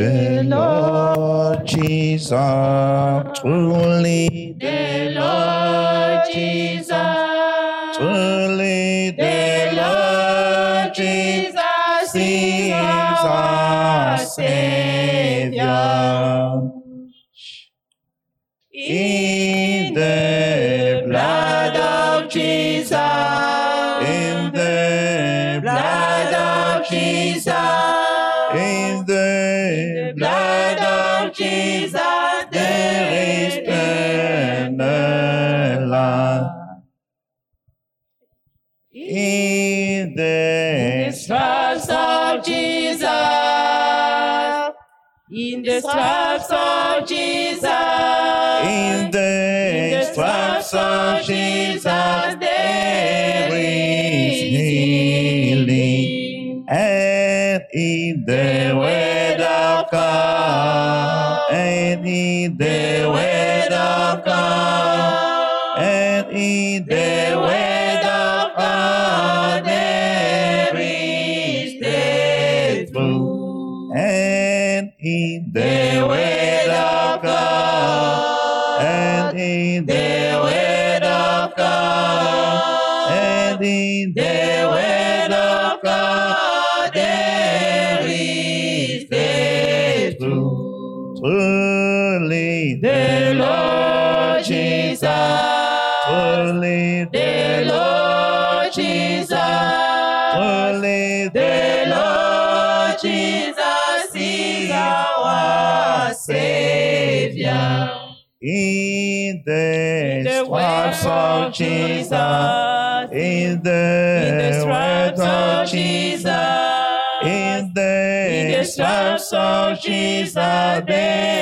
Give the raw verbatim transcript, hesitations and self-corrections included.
the Lord Jesus, truly the Lord Jesus, truly the Lord Jesus is our Savior. In the blood of Jesus, in the blood of Jesus, in the blood of Jesus, there is eternal life. In the stripes of Jesus, in the stripes of Jesus, in the stripes of Jesus, there is healing, and in the word of God, and in the word of God, and in the word of God, there is the truth, and in the word of God, and in the word of God, and in the word of God, there is the truth. Truly, the Lord Jesus, truly, the Lord Jesus, truly, the Lord Jesus is our Savior. in the the stripes of Jesus, in the in the stripes words of of Jesus, Jesus, in the in the stripes of Jesus, there